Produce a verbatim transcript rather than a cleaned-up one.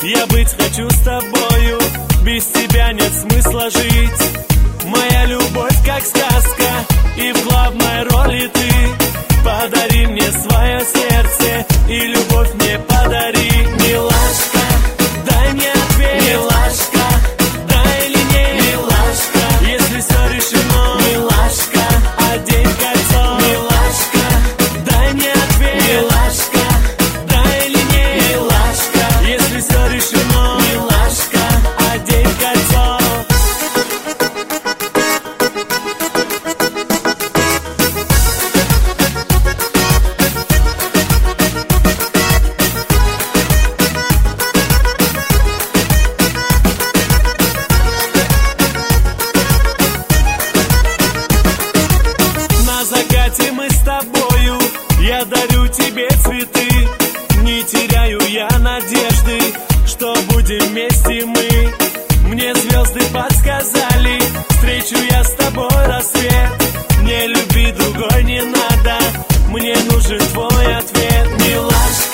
Я быть хочу с тобою, без тебя нет смысла жить. Моя любовь как сказка, и в главной роли ты. Подари мне свое сердце, и любовь мне подари. Милашка, дай мне ответ. Милашка, да или нет? Милашка, если все решено. Милашка, одень кольцо. Милашка, дай мне ответ. Милашка, да или нет? Милашка, если все решено. Милашка, одень кольцо. На закате мы с тобою, я дарю тебе цветы. Не теряю я надежды, что будем вместе мы. Мне звезды подсказали, встречу я с тобой рассвет. Мне любви другой не надо, мне нужен твой ответ. Милашка,